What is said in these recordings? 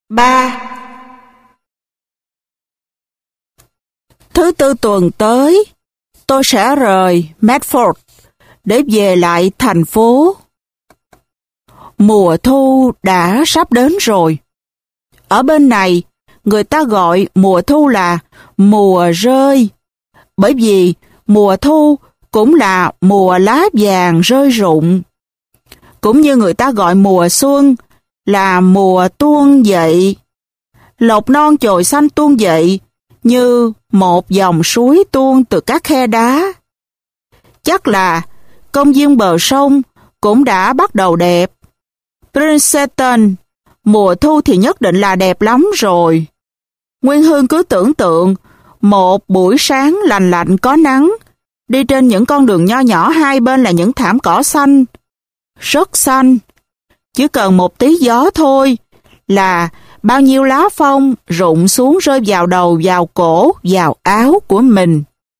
3. Thứ Tư tuần tới, tôi sẽ rời Medford để về lại thành phố. Mùa thu đã sắp đến rồi. Ở bên này, người ta gọi mùa thu là mùa rơi, bởi vì mùa thu cũng là mùa lá vàng rơi rụng. Cũng như người ta gọi mùa xuân là mùa tuôn dậy. Lộc non chồi xanh tuôn dậy như một dòng suối tuôn từ các khe đá. Chắc là công viên bờ sông cũng đã bắt đầu đẹp. Princeton, mùa thu thì nhất định là đẹp lắm rồi. Nguyên Hương cứ tưởng tượng một buổi sáng lành lạnh có nắng, đi trên những con đường nho nhỏ hai bên là những thảm cỏ xanh, rất xanh. Chỉ cần một tí gió thôi là bao nhiêu lá phong rụng xuống rơi vào đầu, vào cổ, vào áo của mình.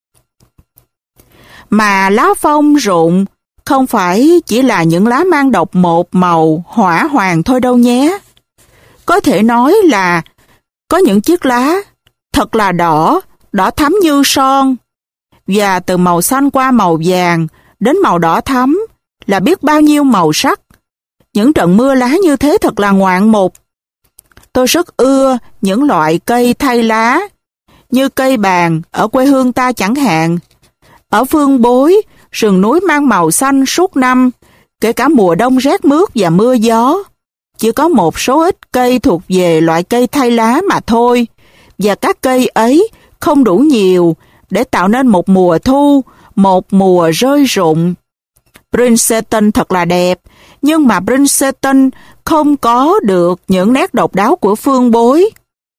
Mà lá phong rụng không phải chỉ là những lá mang độc một màu hỏa hoàng thôi đâu nhé. Có thể nói là có những chiếc lá thật là đỏ, đỏ thắm như son, và từ màu xanh qua màu vàng đến màu đỏ thắm là biết bao nhiêu màu sắc. Những trận mưa lá như thế thật là ngoạn mục. Tôi rất ưa những loại cây thay lá, như cây bàng ở quê hương ta chẳng hạn. Ở Phương Bối, rừng núi mang màu xanh suốt năm, kể cả mùa đông rét mướt và mưa gió. Chỉ có một số ít cây thuộc về loại cây thay lá mà thôi, và các cây ấy không đủ nhiều để tạo nên một mùa thu, một mùa rơi rụng. Princeton thật là đẹp, nhưng mà Princeton không có được những nét độc đáo của Phương Bối.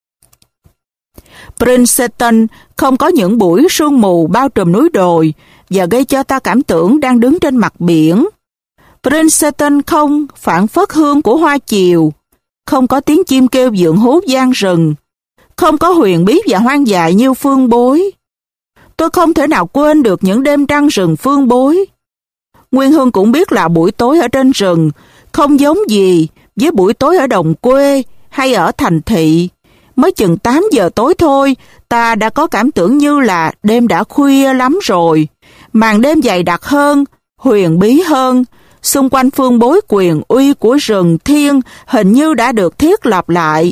Princeton không có những buổi sương mù bao trùm núi đồi và gây cho ta cảm tưởng đang đứng trên mặt biển. Princeton không phảng phất hương của hoa chiều, không có tiếng chim kêu vượn hú vang rừng, không có huyền bí và hoang dại như Phương Bối. Tôi không thể nào quên được những đêm trăng rừng Phương Bối. Nguyên Hương cũng biết là buổi tối ở trên rừng không giống gì với buổi tối ở đồng quê hay ở thành thị. Mới chừng 8 giờ tối thôi, ta đã có cảm tưởng như là đêm đã khuya lắm rồi. Màn đêm dày đặc hơn, huyền bí hơn. Xung quanh Phương Bối quyền uy của rừng thiên hình như đã được thiết lập lại.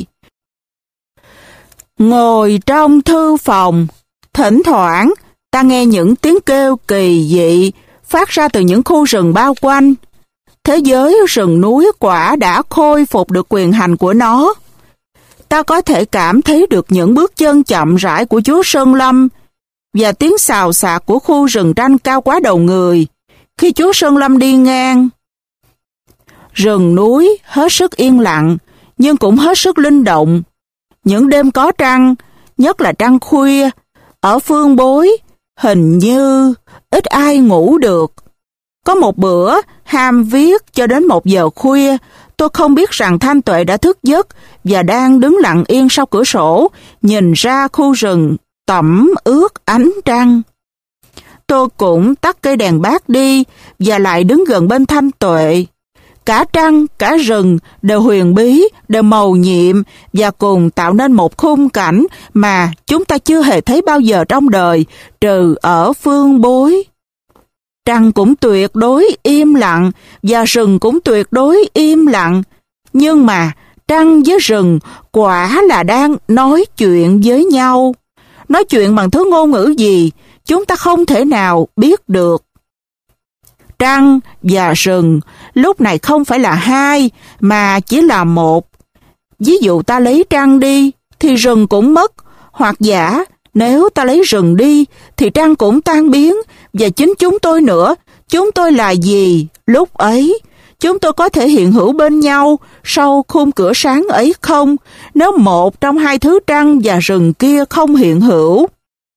Ngồi trong thư phòng, thỉnh thoảng ta nghe những tiếng kêu kỳ dị phát ra từ những khu rừng bao quanh. Thế giới rừng núi quả đã khôi phục được quyền hành của nó. Ta có thể cảm thấy được những bước chân chậm rãi của Chúa Sơn Lâm và tiếng xào xạc của khu rừng tranh cao quá đầu người khi Chúa Sơn Lâm đi ngang. Rừng núi hết sức yên lặng nhưng cũng hết sức linh động. Những đêm có trăng, nhất là trăng khuya, ở Phương Bối hình như ít ai ngủ được. Có một bữa ham viết cho đến 1 giờ khuya, tôi không biết rằng Thanh Tuệ đã thức giấc và đang đứng lặng yên sau cửa sổ, nhìn ra khu rừng tẩm ướt ánh trăng. Tôi cũng tắt cây đèn bát đi và lại đứng gần bên Thanh Tuệ. Cả trăng, cả rừng đều huyền bí, đều mầu nhiệm và cùng tạo nên một khung cảnh mà chúng ta chưa hề thấy bao giờ trong đời, trừ ở Phương Bối. Trăng cũng tuyệt đối im lặng và rừng cũng tuyệt đối im lặng. Nhưng mà trăng với rừng quả là đang nói chuyện với nhau. Nói chuyện bằng thứ ngôn ngữ gì, chúng ta không thể nào biết được. Trăng và rừng lúc này không phải là hai, mà chỉ là một. Ví dụ ta lấy trăng đi, thì rừng cũng mất, hoặc giả nếu ta lấy rừng đi, thì trăng cũng tan biến, và chính chúng tôi nữa, chúng tôi là gì lúc ấy? Chúng tôi có thể hiện hữu bên nhau sau khung cửa sáng ấy không, nếu một trong hai thứ trăng và rừng kia không hiện hữu?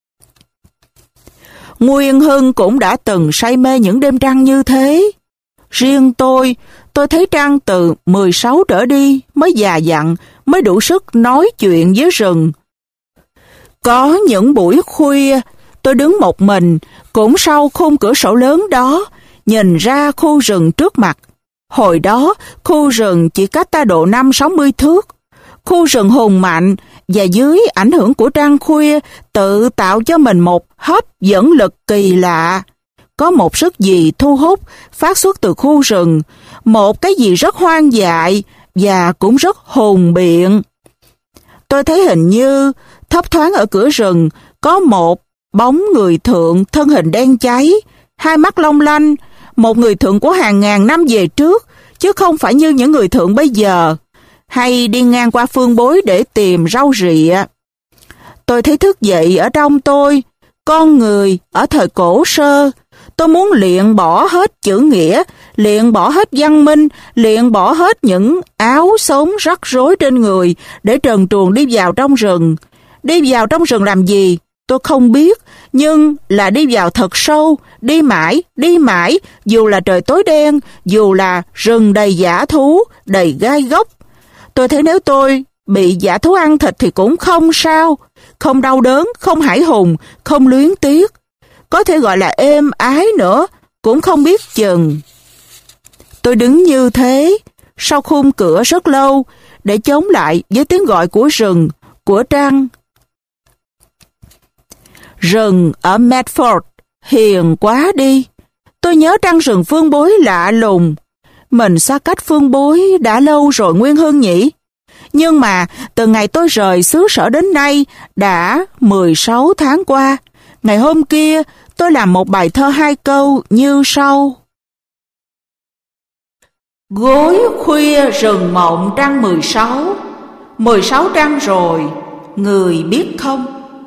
Nguyên Hưng cũng đã từng say mê những đêm trăng như thế. Riêng tôi thấy trăng từ 16 trở đi mới già dặn, mới đủ sức nói chuyện với rừng. Có những buổi khuya, tôi đứng một mình, cũng sau khung cửa sổ lớn đó, nhìn ra khu rừng trước mặt. Hồi đó, khu rừng chỉ cách ta độ 50-60 thước. khu rừng hùng mạnh và dưới ảnh hưởng của trăng khuya tự tạo cho mình một hấp dẫn lực kỳ lạ. Có một sức gì thu hút phát xuất từ khu rừng, một cái gì rất hoang dại và cũng rất hùng biện. Tôi thấy hình như thấp thoáng ở cửa rừng có một bóng người thượng thân hình đen cháy, hai mắt long lanh, một người thượng của hàng ngàn năm về trước, chứ không phải như những người thượng bây giờ, hay đi ngang qua phương bối để tìm rau rịa. Tôi thấy thức dậy ở trong tôi, con người ở thời cổ sơ. Tôi muốn luyện bỏ hết chữ nghĩa, luyện bỏ hết văn minh, luyện bỏ hết những áo sống rắc rối trên người để trần truồng đi vào trong rừng. Đi vào trong rừng làm gì? Tôi không biết, nhưng là đi vào thật sâu, đi mãi, dù là trời tối đen, dù là rừng đầy dã thú, đầy gai góc. Tôi thấy nếu tôi bị dã thú ăn thịt thì cũng không sao, không đau đớn, không hãi hùng, không luyến tiếc. Có thể gọi là êm ái nữa, cũng không biết chừng. Tôi đứng như thế, sau khung cửa rất lâu, để chống lại với tiếng gọi của rừng, của trăng. Rừng ở Medford hiền quá đi. Tôi nhớ trăng rừng Phương Bối lạ lùng. Mình xa cách Phương Bối đã lâu rồi Nguyên Hưng nhỉ? Nhưng mà từ ngày tôi rời xứ sở đến nay đã 16 tháng qua. Ngày hôm kia tôi làm một bài thơ 2 câu như sau. Gối khuya rừng mộng trăng 16, 16 trăng rồi, người biết không?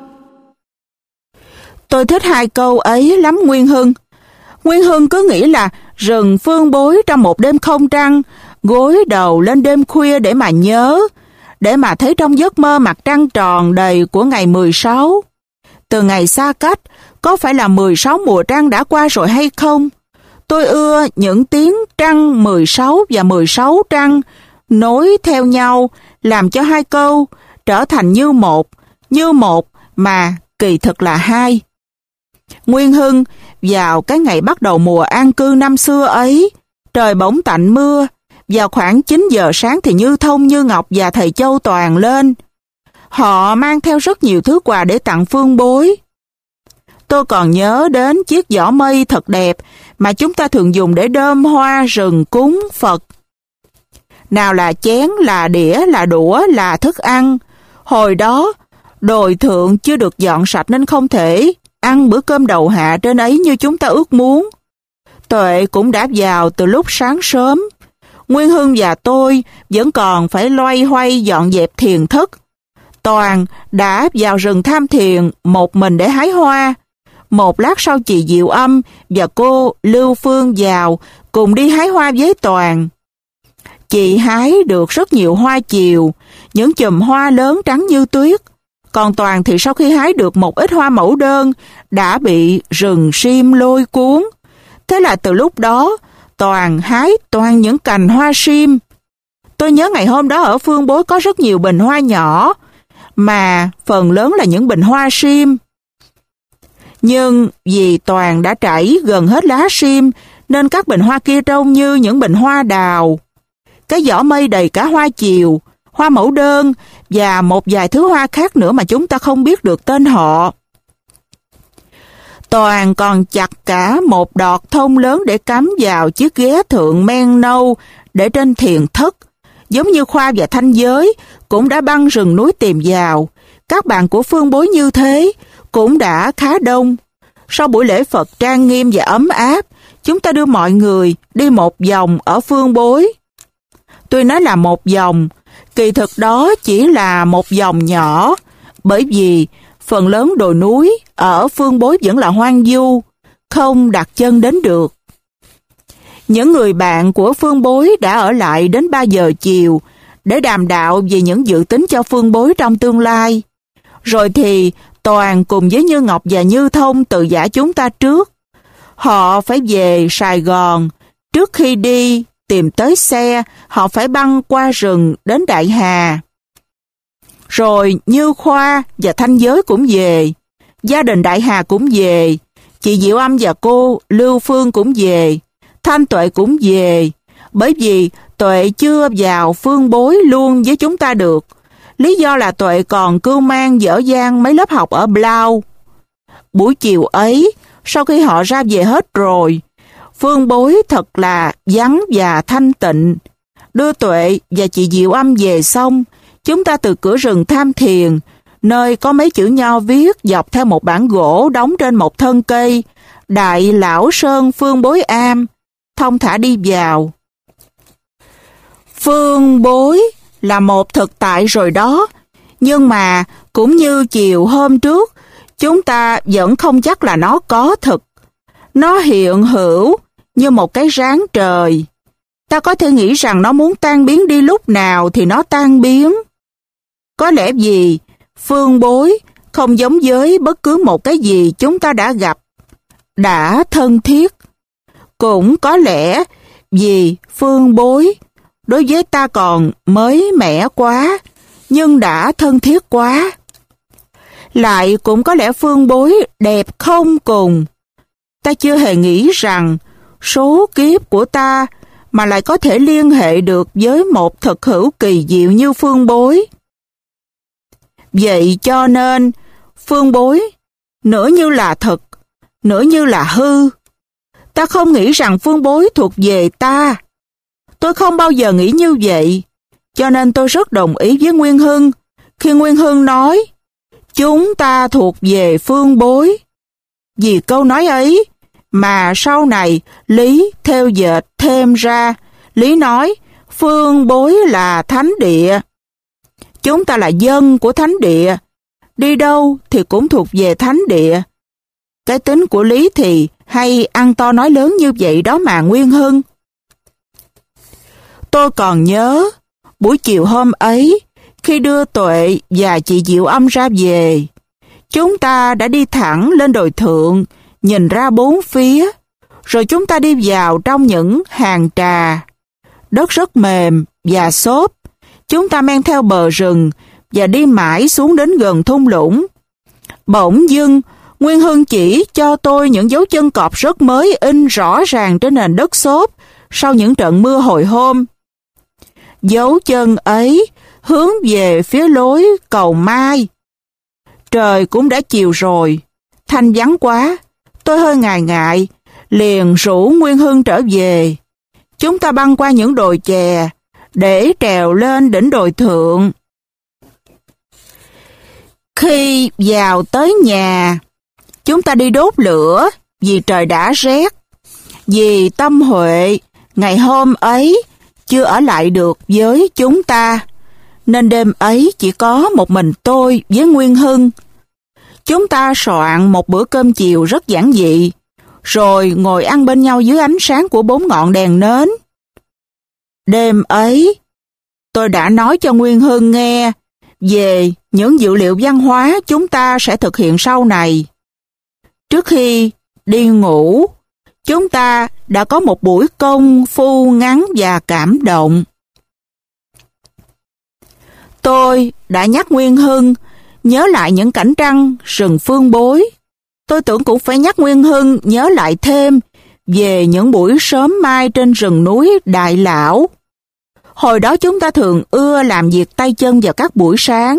Tôi thích 2 câu ấy lắm Nguyên Hưng. Nguyên Hưng cứ nghĩ là rừng Phương Bối trong một đêm không trăng, gối đầu lên đêm khuya để mà nhớ, để mà thấy trong giấc mơ mặt trăng tròn đầy của ngày 16. Từ ngày xa cách, có phải là 16 mùa trăng đã qua rồi hay không? Tôi ưa những tiếng trăng 16 và 16 trăng nối theo nhau, làm cho 2 câu trở thành như một mà kỳ thực là 2. Nguyên Hưng, vào cái ngày bắt đầu mùa an cư năm xưa ấy, trời bỗng tạnh mưa, vào khoảng 9 giờ sáng thì Như Thông, Như Ngọc và thầy Châu Toàn lên. Họ mang theo rất nhiều thứ quà để tặng Phương Bối. Tôi còn nhớ đến chiếc giỏ mây thật đẹp mà chúng ta thường dùng để đơm hoa rừng cúng Phật. Nào là chén, là đĩa, là đũa, là thức ăn. Hồi đó, đồi thượng chưa được dọn sạch nên không thể ăn bữa cơm đầu hạ trên ấy như chúng ta ước muốn. Tuệ cũng đã vào từ lúc sáng sớm. Nguyên Hưng và tôi vẫn còn phải loay hoay dọn dẹp thiền thất. Toàn đã vào rừng tham thiền một mình để hái hoa. Một lát sau chị Diệu Âm và cô Lưu Phương vào cùng đi hái hoa với Toàn. Chị hái được rất nhiều hoa chiều, những chùm hoa lớn trắng như tuyết. Còn Toàn thì sau khi hái được một ít hoa mẫu đơn đã bị rừng sim lôi cuốn. Thế là từ lúc đó Toàn hái toàn những cành hoa sim. Tôi nhớ ngày hôm đó ở Phương Bối có rất nhiều bình hoa nhỏ, mà phần lớn là những bình hoa sim. Nhưng vì Toàn đã trải gần hết lá sim, nên các bình hoa kia trông như những bình hoa đào. Cái giỏ mây đầy cả hoa chiều, hoa mẫu đơn và một vài thứ hoa khác nữa mà chúng ta không biết được tên họ. Toàn còn chặt cả một đọt thông lớn để cắm vào chiếc ghế thượng men nâu để trên thiền thất. Giống như Khoa và Thanh Giới cũng đã băng rừng núi tìm vào. Các bạn của Phương Bối như thế cũng đã khá đông. Sau buổi lễ Phật trang nghiêm và ấm áp, chúng ta đưa mọi người đi một vòng ở Phương Bối. Tôi nói là một vòng, kỳ thực đó chỉ là một vòng nhỏ, bởi vì phần lớn đồi núi ở Phương Bối vẫn là hoang vu, không đặt chân đến được. Những người bạn của Phương Bối đã ở lại đến 3 giờ chiều để đàm đạo về những dự tính cho Phương Bối trong tương lai. Rồi thì Toàn cùng với Như Ngọc và Như Thông từ giã chúng ta trước. Họ phải về Sài Gòn. Trước khi đi tìm tới xe, họ phải băng qua rừng đến Đại Hà. Rồi Như Khoa và Thanh Giới cũng về. Gia đình Đại Hà cũng về. Chị Diệu Âm và cô Lưu Phương cũng về. Thanh Tuệ cũng về. Bởi vì Tuệ chưa vào Phương Bối luôn với chúng ta được. Lý do là Tuệ còn cưu mang dở dang mấy lớp học ở Blau. Buổi chiều ấy, sau khi họ ra về hết rồi, Phương Bối thật là vắng và thanh tịnh. Đưa Tuệ và chị Diệu Âm về xong, chúng ta từ cửa rừng tham thiền, nơi có mấy chữ nho viết dọc theo một bản gỗ đóng trên một thân cây, Đại Lão Sơn Phương Bối Am, thong thả đi vào. Phương Bối là một thực tại rồi đó, nhưng mà cũng như chiều hôm trước, chúng ta vẫn không chắc là nó có thực. Nó hiện hữu như một cái ráng trời. Ta có thể nghĩ rằng nó muốn tan biến đi lúc nào thì nó tan biến. Có lẽ vì Phương Bối không giống với bất cứ một cái gì chúng ta đã gặp, đã thân thiết. Cũng có lẽ vì Phương Bối đối với ta còn mới mẻ quá, nhưng đã thân thiết quá. Lại cũng có lẽ Phương Bối đẹp không cùng. Ta chưa hề nghĩ rằng số kiếp của ta mà lại có thể liên hệ được với một thực hữu kỳ diệu như Phương Bối. Vậy cho nên, Phương Bối nửa như là thực, nửa như là hư. Ta không nghĩ rằng Phương Bối thuộc về ta. Tôi không bao giờ nghĩ như vậy, cho nên tôi rất đồng ý với Nguyên Hưng khi Nguyên Hưng nói chúng ta thuộc về Phương Bối. Vì câu nói ấy mà sau này Lý theo dệt thêm ra. Lý nói Phương Bối là thánh địa. Chúng ta là dân của thánh địa, đi đâu thì cũng thuộc về thánh địa. Cái tính của Lý thì hay ăn to nói lớn như vậy đó mà Nguyên Hưng. Tôi còn nhớ, buổi chiều hôm ấy, khi đưa Tuệ và chị Diệu Âm ra về, chúng ta đã đi thẳng lên đồi thượng, nhìn ra bốn phía, rồi chúng ta đi vào trong những hàng trà. Đất rất mềm và xốp, chúng ta men theo bờ rừng và đi mãi xuống đến gần thung lũng. Bỗng dưng, Nguyên Hưng chỉ cho tôi những dấu chân cọp rất mới in rõ ràng trên nền đất xốp sau những trận mưa hồi hôm. Dấu chân ấy hướng về phía lối cầu Mai. Trời cũng đã chiều rồi, thanh vắng quá, tôi hơi ngại ngại, liền rủ Nguyên Hưng trở về. Chúng ta băng qua những đồi chè để trèo lên đỉnh đồi thượng. Khi vào tới nhà, chúng ta đi đốt lửa vì trời đã rét. Vì Tâm Huệ ngày hôm ấy chưa ở lại được với chúng ta, nên đêm ấy chỉ có một mình tôi với Nguyên Hưng. Chúng ta soạn một bữa cơm chiều rất giản dị, rồi ngồi ăn bên nhau dưới ánh sáng của 4 ngọn đèn nến. Đêm ấy, tôi đã nói cho Nguyên Hưng nghe về những dữ liệu văn hóa chúng ta sẽ thực hiện sau này. Trước khi đi ngủ, chúng ta đã có một buổi công phu ngắn và cảm động. Tôi đã nhắc Nguyên Hưng nhớ lại những cảnh trăng rừng Phương Bối. Tôi tưởng cũng phải nhắc Nguyên Hưng nhớ lại thêm về những buổi sớm mai trên rừng núi Đại Lão. Hồi đó chúng ta thường ưa làm việc tay chân vào các buổi sáng.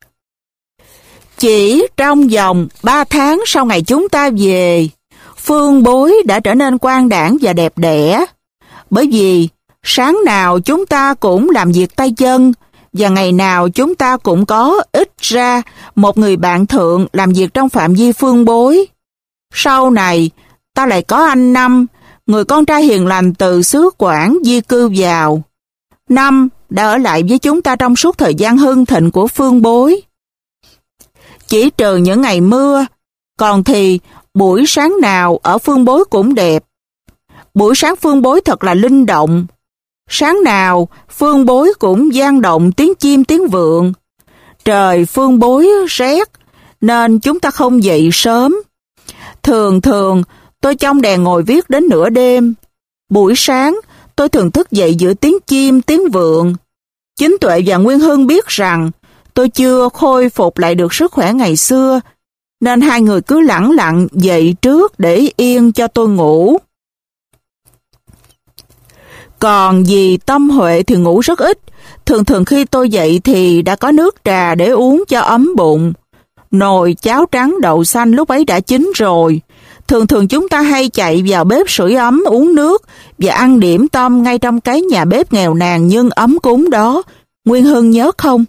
Chỉ trong vòng 3 tháng sau ngày chúng ta về, Phương Bối đã trở nên quang đãng và đẹp đẽ. Bởi vì sáng nào chúng ta cũng làm việc tay chân, và ngày nào chúng ta cũng có ít ra một người bạn thượng làm việc trong phạm vi Phương Bối. Sau này, ta lại có anh Năm, người con trai hiền lành từ xứ Quảng di cư vào. Năm đã ở lại với chúng ta trong suốt thời gian hưng thịnh của Phương Bối. Chỉ trừ những ngày mưa, còn thì buổi sáng nào ở Phương Bối cũng đẹp. Buổi sáng Phương Bối thật là linh động. Sáng nào Phương Bối cũng vang động tiếng chim tiếng vượn. Trời Phương Bối rét nên chúng ta không dậy sớm. Thường tôi trong đèn ngồi viết đến nửa đêm. Buổi sáng tôi thường thức dậy giữa tiếng chim tiếng vượn. Chính Tuệ và Nguyên Hưng biết rằng tôi chưa khôi phục lại được sức khỏe ngày xưa, nên hai người cứ lẳng lặng dậy trước để yên cho tôi ngủ. Còn dì Tâm Huệ thì ngủ rất ít, Thường thường khi tôi dậy thì đã có nước trà để uống cho ấm bụng. Nồi cháo trắng đậu xanh lúc ấy đã chín rồi. Thường thường chúng ta hay chạy vào bếp sưởi ấm uống nước và ăn điểm tâm ngay trong cái nhà bếp nghèo nàn nhưng ấm cúng đó. Nguyên Hưng nhớ không?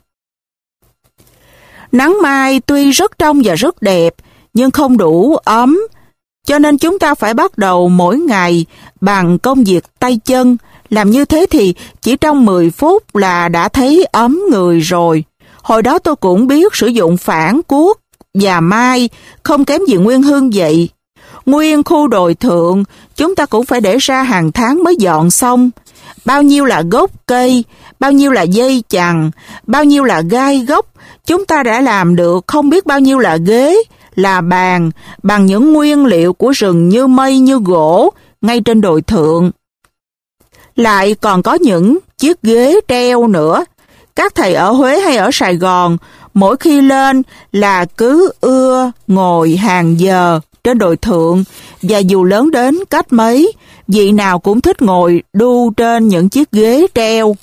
Nắng mai tuy rất trong và rất đẹp, nhưng không đủ ấm, cho nên chúng ta phải bắt đầu mỗi ngày bằng công việc tay chân. Làm như thế thì chỉ trong 10 phút là đã thấy ấm người rồi. Hồi đó tôi cũng biết sử dụng phản cuốc và mai, không kém gì Nguyên Hưng vậy. Nguyên khu đồi thượng, chúng ta cũng phải để ra hàng tháng mới dọn xong. Bao nhiêu là gốc cây, bao nhiêu là dây chằng, bao nhiêu là gai gốc, chúng ta đã làm được không biết bao nhiêu là ghế, là bàn, bằng những nguyên liệu của rừng như mây như gỗ, ngay trên đồi thượng. Lại còn có những chiếc ghế treo nữa. Các thầy ở Huế hay ở Sài Gòn, mỗi khi lên là cứ ưa ngồi hàng giờ trên đồi thượng, và dù lớn đến cách mấy, vị nào cũng thích ngồi đu trên những chiếc ghế treo.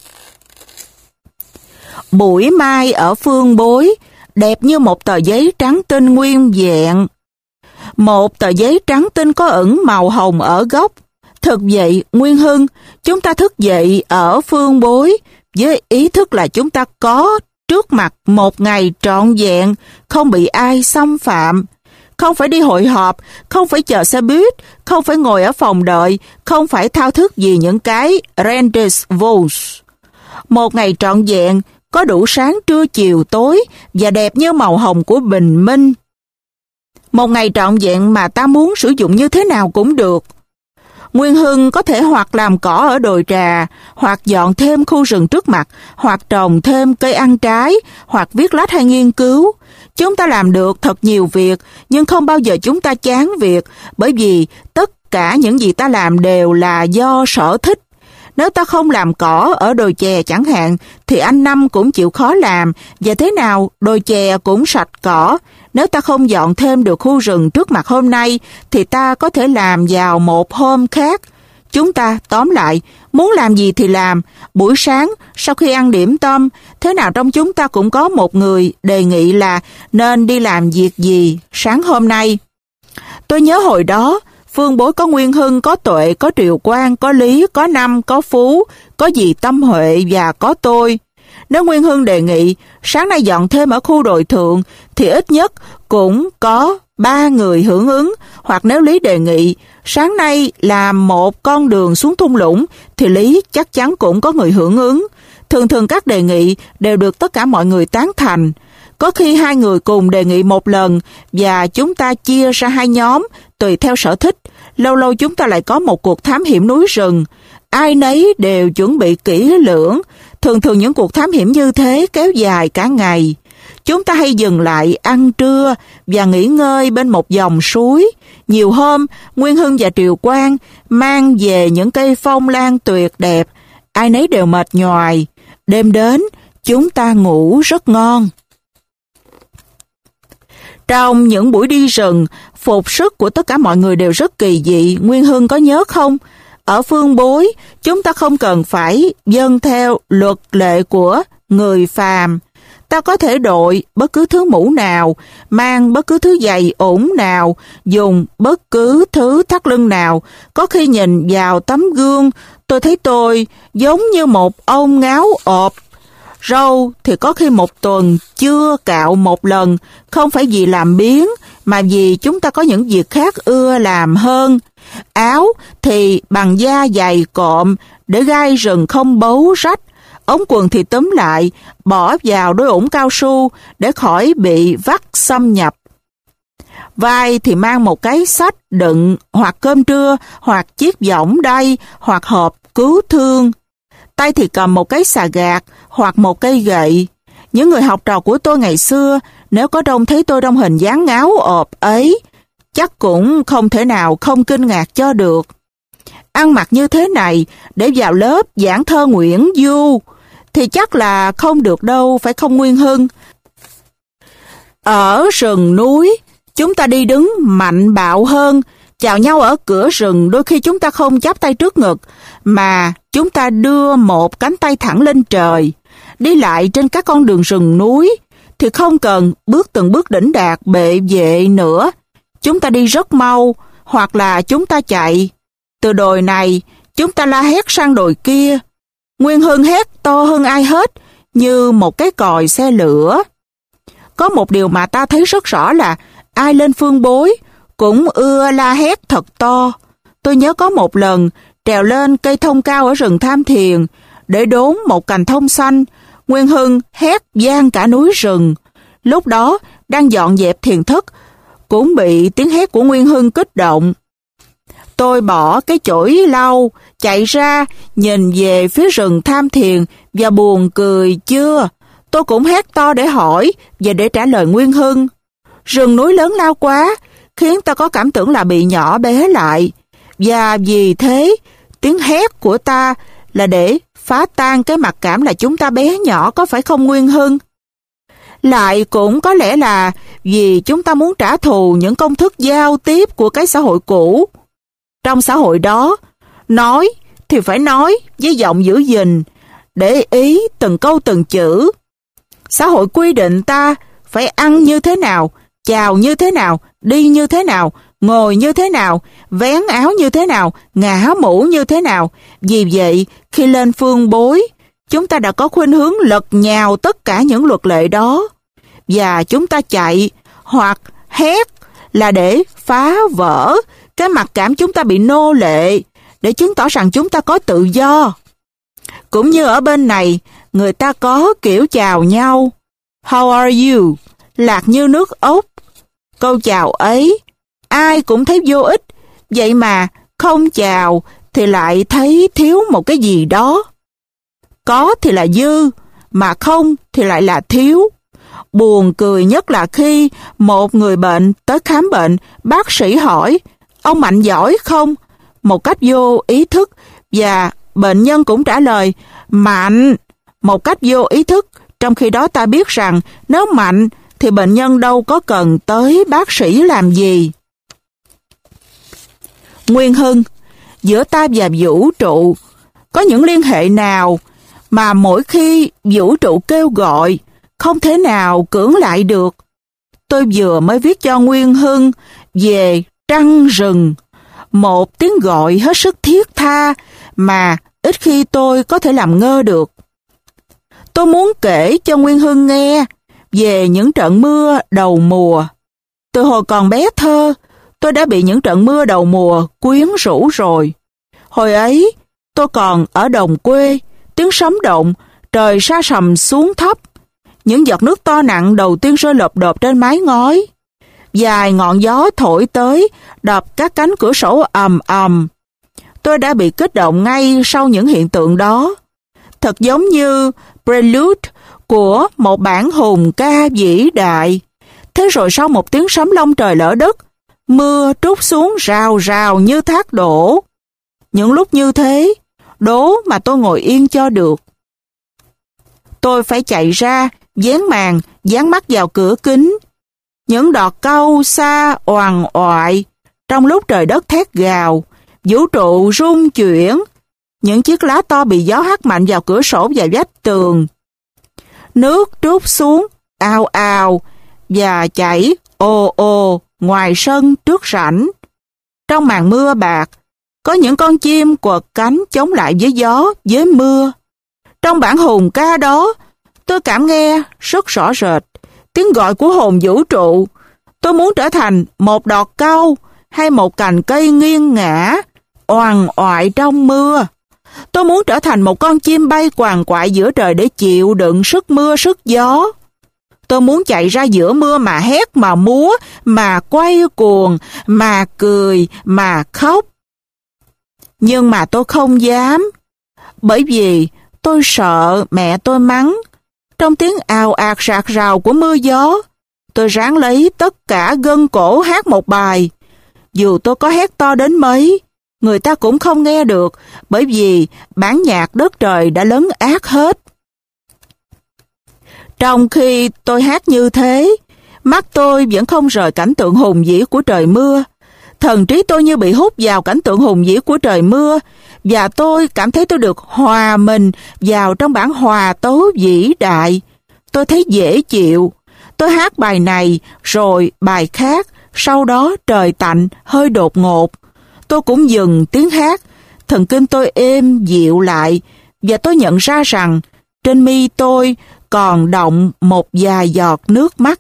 Bụi mai ở Phương Bối, đẹp như một tờ giấy trắng tinh nguyên vẹn. Một tờ giấy trắng tinh có ẩn màu hồng ở gốc. Thực vậy, Nguyên Hưng, chúng ta thức dậy ở Phương Bối với ý thức là chúng ta có trước mặt một ngày trọn vẹn, không bị ai xâm phạm. Không phải đi hội họp, không phải chờ xe buýt, không phải ngồi ở phòng đợi, không phải thao thức vì những cái rendezvous. Một ngày trọn vẹn, có đủ sáng trưa chiều tối và đẹp như màu hồng của bình minh. Một ngày trọn vẹn mà ta muốn sử dụng như thế nào cũng được. Nguyên Hưng có thể hoặc làm cỏ ở đồi trà, hoặc dọn thêm khu rừng trước mặt, hoặc trồng thêm cây ăn trái, hoặc viết lách hay nghiên cứu. Chúng ta làm được thật nhiều việc, nhưng không bao giờ chúng ta chán việc, bởi vì tất cả những gì ta làm đều là do sở thích. Nếu ta không làm cỏ ở đồi chè chẳng hạn, thì anh Năm cũng chịu khó làm, và thế nào đồi chè cũng sạch cỏ. Nếu ta không dọn thêm được khu rừng trước mặt hôm nay, thì ta có thể làm vào một hôm khác. Chúng ta, tóm lại, muốn làm gì thì làm. Buổi sáng, sau khi ăn điểm tâm, thế nào trong chúng ta cũng có một người đề nghị là nên đi làm việc gì sáng hôm nay. Tôi nhớ hồi đó, Phương Bối có Nguyên Hưng, có Tuệ, có Triều Quang, có Lý, có Năm, có Phú, có dì Tâm Huệ và có tôi. Nếu Nguyên Hưng đề nghị sáng nay dọn thêm ở khu đồi thượng thì ít nhất cũng có 3 người hưởng ứng, hoặc nếu Lý đề nghị sáng nay làm một con đường xuống thung lũng thì Lý chắc chắn cũng có người hưởng ứng. Thường thường các đề nghị đều được tất cả mọi người tán thành. Có khi 2 người cùng đề nghị một lần và chúng ta chia ra 2 nhóm tùy theo sở thích. Lâu lâu chúng ta lại có một cuộc thám hiểm núi rừng. Ai nấy đều chuẩn bị kỹ lưỡng. Thường thường những cuộc thám hiểm như thế kéo dài cả ngày. Chúng ta hay dừng lại ăn trưa và nghỉ ngơi bên một dòng suối. Nhiều hôm, Nguyên Hưng và Triều Quang mang về những cây phong lan tuyệt đẹp. Ai nấy đều mệt nhoài. Đêm đến, chúng ta ngủ rất ngon. Trong những buổi đi rừng, phục sức của tất cả mọi người đều rất kỳ dị. Nguyên Hưng có nhớ không? Ở Phương Bối, chúng ta không cần phải vâng theo luật lệ của người phàm. Ta có thể đội bất cứ thứ mũ nào, mang bất cứ thứ giày ủng nào, dùng bất cứ thứ thắt lưng nào. Có khi nhìn vào tấm gương, tôi thấy tôi giống như một ông ngáo ọp. Râu thì có khi một tuần chưa cạo một lần, không phải vì làm biếng, mà vì chúng ta có những việc khác ưa làm hơn. Áo thì bằng da dày cộm, để gai rừng không bấu rách. Ống quần thì túm lại, bỏ vào đôi ủng cao su để khỏi bị vắt xâm nhập. Vai thì mang một cái xách đựng hoặc cơm trưa, hoặc chiếc võng đay, hoặc hộp cứu thương. Tay thì cầm một cái xà gạt hoặc một cây gậy. Những người học trò của tôi ngày xưa, nếu có trông thấy tôi trong hình dáng ngáo ộp ấy, chắc cũng không thể nào không kinh ngạc cho được. Ăn mặc như thế này để vào lớp giảng thơ Nguyễn Du thì chắc là không được đâu, phải không Nguyên Hưng? Ở rừng núi, chúng ta đi đứng mạnh bạo hơn. Chào nhau ở cửa rừng, đôi khi chúng ta không chắp tay trước ngực, mà chúng ta đưa một cánh tay thẳng lên trời. đi lại trên các con đường rừng núi, thì không cần bước từng bước đỉnh đạt bệ vệ nữa. Chúng ta đi rất mau, hoặc là chúng ta chạy. Từ đồi này, chúng ta la hét sang đồi kia. Nguyên Hưng hét to hơn ai hết, như một cái còi xe lửa. Có một điều mà ta thấy rất rõ là ai lên Phương Bối cũng ưa la hét thật to. Tôi nhớ có một lần trèo lên cây thông cao ở rừng Tham Thiền để đốn một cành thông xanh, Nguyên Hưng hét vang cả núi rừng. Lúc đó đang dọn dẹp thiền thất, cũng bị tiếng hét của Nguyên Hưng kích động. Tôi bỏ cái chổi lau, chạy ra, nhìn về phía rừng Tham Thiền và buồn cười chưa. Tôi cũng hét to để hỏi và để trả lời Nguyên Hưng. Rừng núi lớn lao quá, khiến ta có cảm tưởng là bị nhỏ bé lại. Và vì thế, tiếng hét của ta là để phá tan cái mặc cảm là chúng ta bé nhỏ, có phải không Nguyên Hưng? Lại cũng có lẽ là vì chúng ta muốn trả thù những công thức giao tiếp của cái xã hội cũ. Trong xã hội đó, nói thì phải nói với giọng giữ gìn, để ý từng câu từng chữ. Xã hội quy định ta phải ăn như thế nào, chào như thế nào, đi như thế nào, ngồi như thế nào, vén áo như thế nào, ngả mũ như thế nào. Vì vậy, khi lên Phương Bối, chúng ta đã có khuynh hướng lật nhào tất cả những luật lệ đó. Và chúng ta chạy hoặc hét là để phá vỡ cái mặc cảm chúng ta bị nô lệ, để chứng tỏ rằng chúng ta có tự do. Cũng như ở bên này, người ta có kiểu chào nhau. How are you? Lạc như nước ốc. Câu chào ấy, ai cũng thấy vô ích, vậy mà không chào thì lại thấy thiếu một cái gì đó. Có thì là dư, mà không thì lại là thiếu. Buồn cười nhất là khi một người bệnh tới khám bệnh, bác sĩ hỏi, ông Mạnh giỏi không? Một cách vô ý thức, và bệnh nhân cũng trả lời, mạnh, một cách vô ý thức. Trong khi đó ta biết rằng nếu mạnh thì bệnh nhân đâu có cần tới bác sĩ làm gì. Nguyên Hưng, giữa ta và vũ trụ, có những liên hệ nào mà mỗi khi vũ trụ kêu gọi, không thể nào cưỡng lại được? Tôi vừa mới viết cho Nguyên Hưng về trăng rừng, một tiếng gọi hết sức thiết tha mà ít khi tôi có thể làm ngơ được. Tôi muốn kể cho Nguyên Hưng nghe về những trận mưa đầu mùa. Từ hồi còn bé thơ, tôi đã bị những trận mưa đầu mùa quyến rũ rồi. Hồi ấy, tôi còn ở đồng quê, tiếng sấm động, trời sa sầm xuống thấp. Những giọt nước to nặng đầu tiên rơi lộp độp trên mái ngói. Vài ngọn gió thổi tới, đập các cánh cửa sổ ầm ầm. Tôi đã bị kích động ngay sau những hiện tượng đó. Thật giống như prelude của một bản hùng ca vĩ đại. Thế rồi sau một tiếng sấm long trời lở đất, mưa trút xuống rào rào như thác đổ. Những lúc như thế, đố mà tôi ngồi yên cho được. Tôi phải chạy ra, dán màn, dán mắt vào cửa kính. Những đọt cau xa oằn oại, trong lúc trời đất thét gào, vũ trụ rung chuyển. Những chiếc lá to bị gió hắt mạnh vào cửa sổ và vách tường. Nước trút xuống, ào ào, và chảy ồ ồ ngoài sân trước rãnh. Trong màn mưa bạc, có những con chim quật cánh chống lại với gió, với mưa. Trong bản hùng ca đó, tôi cảm nghe rất rõ rệt tiếng gọi của hồn vũ trụ. Tôi muốn trở thành một đọt cau hay một cành cây nghiêng ngã, oằn oại trong mưa. Tôi muốn trở thành một con chim bay quằn quại giữa trời để chịu đựng sức mưa, sức gió. Tôi muốn chạy ra giữa mưa mà hét, mà múa, mà quay cuồng, mà cười, mà khóc. Nhưng mà tôi không dám, bởi vì tôi sợ mẹ tôi mắng. Trong tiếng ào ạt rạc rào của mưa gió, tôi ráng lấy tất cả gân cổ hát một bài. Dù tôi có hét to đến mấy, người ta cũng không nghe được, bởi vì bản nhạc đất trời đã lấn át hết. Trong khi tôi hát như thế, mắt tôi vẫn không rời cảnh tượng hùng vĩ của trời mưa. Thần trí tôi như bị hút vào cảnh tượng hùng vĩ của trời mưa, và tôi cảm thấy tôi được hòa mình vào trong bản hòa tấu vĩ đại. Tôi thấy dễ chịu. Tôi hát bài này, rồi bài khác, sau đó trời tạnh, hơi đột ngột. Tôi cũng dừng tiếng hát, thần kinh tôi êm dịu lại, và tôi nhận ra rằng trên mi tôi còn đọng một vài giọt nước mắt.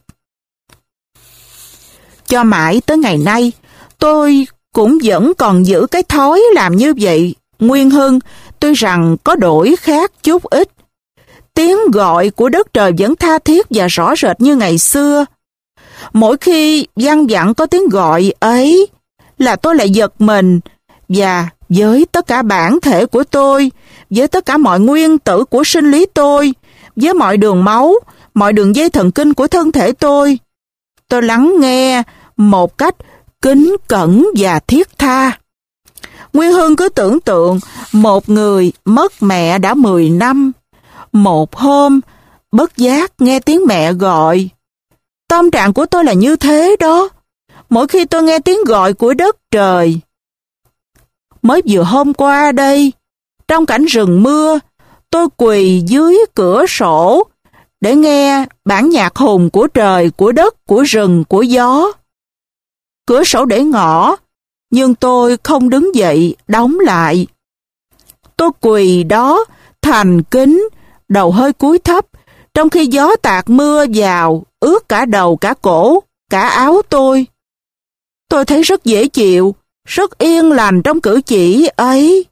Cho mãi tới ngày nay, tôi cũng vẫn còn giữ cái thói làm như vậy. Nguyên Hưng, tuy rằng có đổi khác chút ít. Tiếng gọi của đất trời vẫn tha thiết và rõ rệt như ngày xưa. Mỗi khi văng vẳng có tiếng gọi ấy, là tôi lại giật mình, và với tất cả bản thể của tôi, với tất cả mọi nguyên tử của sinh lý tôi, với mọi đường máu, mọi đường dây thần kinh của thân thể tôi lắng nghe một cách kính cẩn và thiết tha. Nguyên Hưng cứ tưởng tượng một người mất mẹ đã 10 năm. Một hôm, bất giác nghe tiếng mẹ gọi. Tâm trạng của tôi là như thế đó. Mỗi khi tôi nghe tiếng gọi của đất trời. Mới vừa hôm qua đây, trong cảnh rừng mưa, tôi quỳ dưới cửa sổ để nghe bản nhạc hùng của trời, của đất, của rừng, của gió. Cửa sổ để ngỏ, nhưng tôi không đứng dậy đóng lại. Tôi quỳ đó thành kính, đầu hơi cúi thấp, trong khi gió tạt mưa vào, ướt cả đầu, cả cổ, cả áo tôi. Tôi thấy rất dễ chịu, rất yên lành trong cử chỉ ấy.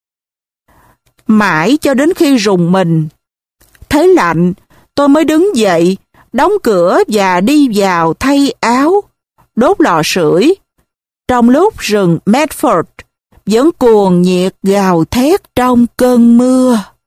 Mãi cho đến khi rùng mình, thấy lạnh, tôi mới đứng dậy, đóng cửa và đi vào thay áo, đốt lò sưởi. Trong lúc rừng Medford vẫn cuồng nhiệt gào thét trong cơn mưa.